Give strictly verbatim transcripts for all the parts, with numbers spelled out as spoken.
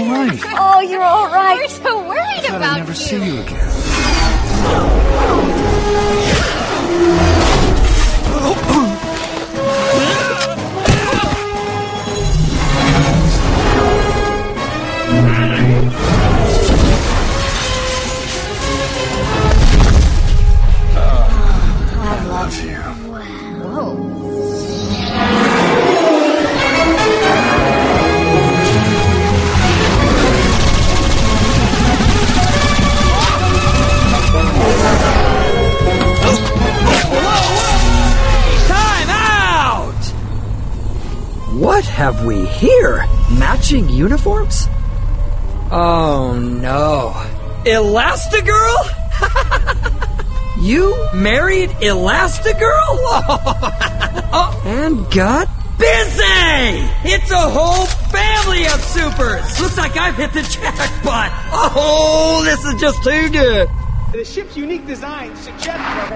all right? Oh, you're all right. We're so worried I thought about I'd never you. see you again. I love you. Whoa. Time out! What have we here? Matching uniforms? Oh no. Elastigirl? You married Elastigirl? Oh, and got busy! It's a whole family of supers! Looks like I've hit the jackpot! Oh, this is just too good! The ship's unique design suggests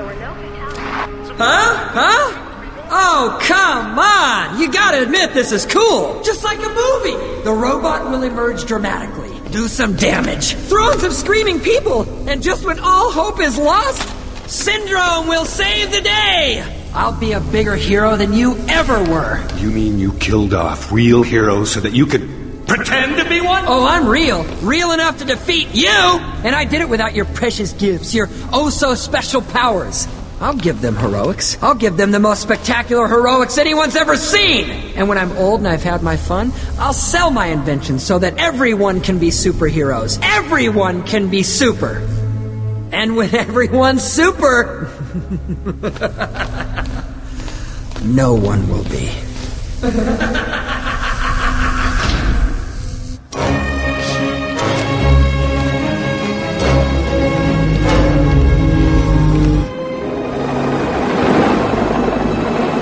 Huh? Huh? Oh, come on! You gotta admit this is cool! Just like a movie! The robot will emerge dramatically, do some damage, thrones of screaming people, and just when all hope is lost, Syndrome will save the day! I'll be a bigger hero than you ever were. You mean you killed off real heroes so that you could pretend to be one? Oh, I'm real. Real enough to defeat you! And I did it without your precious gifts, your oh-so-special powers. I'll give them heroics. I'll give them the most spectacular heroics anyone's ever seen! And when I'm old and I've had my fun, I'll sell my inventions so that everyone can be superheroes. Everyone can be super! And when everyone's super, no one will be.